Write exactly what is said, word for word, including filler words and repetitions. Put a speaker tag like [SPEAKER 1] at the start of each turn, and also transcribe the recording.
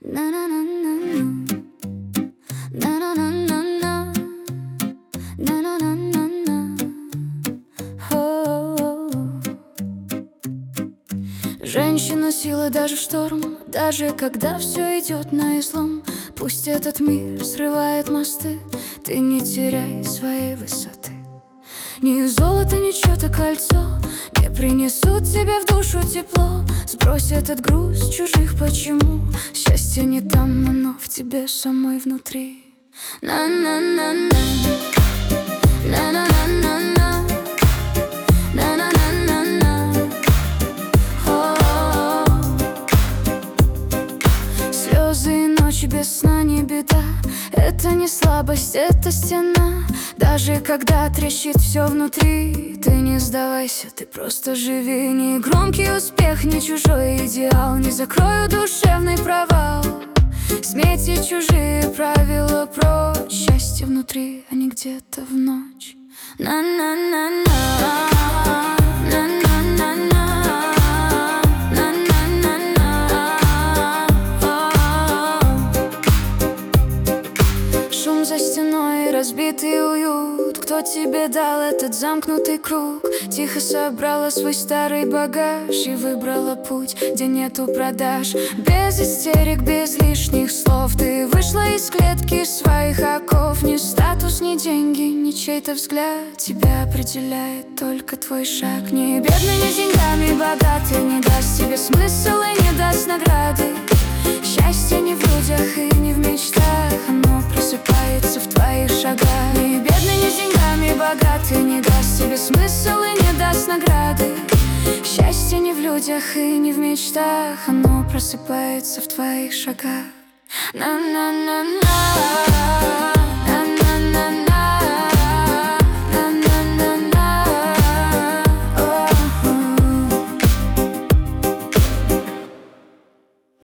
[SPEAKER 1] Женщина — сила даже в шторм, даже когда все идет на излом. Пусть этот мир срывает мосты, ты не теряй своей высоты. Ни золото, ни чьё-то кольцо не принесут тебе в душу тепло. Сбрось этот груз чужих почему. Счастье не там, оно в тебе самой внутри. На-на-на-на, на-на-на-на-на, на-на-на-на-на. О-о-о. Слезы и ночи без сна не беда. Это не слабость, это стена. Даже когда трещит все внутри, ты не сдавайся, ты просто живи. Ни громкий успех, ни чужой идеал не закроют душевный провал. Смейте чужие правила прочь. Счастье внутри, а не где-то в ночь. На-на-на-на. За стеной разбитый уют. Кто тебе дал этот замкнутый круг? Тихо собрала свой старый багаж и выбрала путь, где нету продаж. Без истерик, без лишних слов ты вышла из клетки своих оков. Ни статус, ни деньги, ни чей-то взгляд тебя определяет только твой шаг. Ни бедный, ни деньгами богатый не даст тебе смысл и не даст награды. Счастье не в людях и не в мечтах, оно просыпается в твоих шагах. Ни бедный, ни деньгами богатый не даст тебе смысл и не даст награды. Счастье не в людях и не в мечтах, оно просыпается в твоих шагах. На-на-на-на.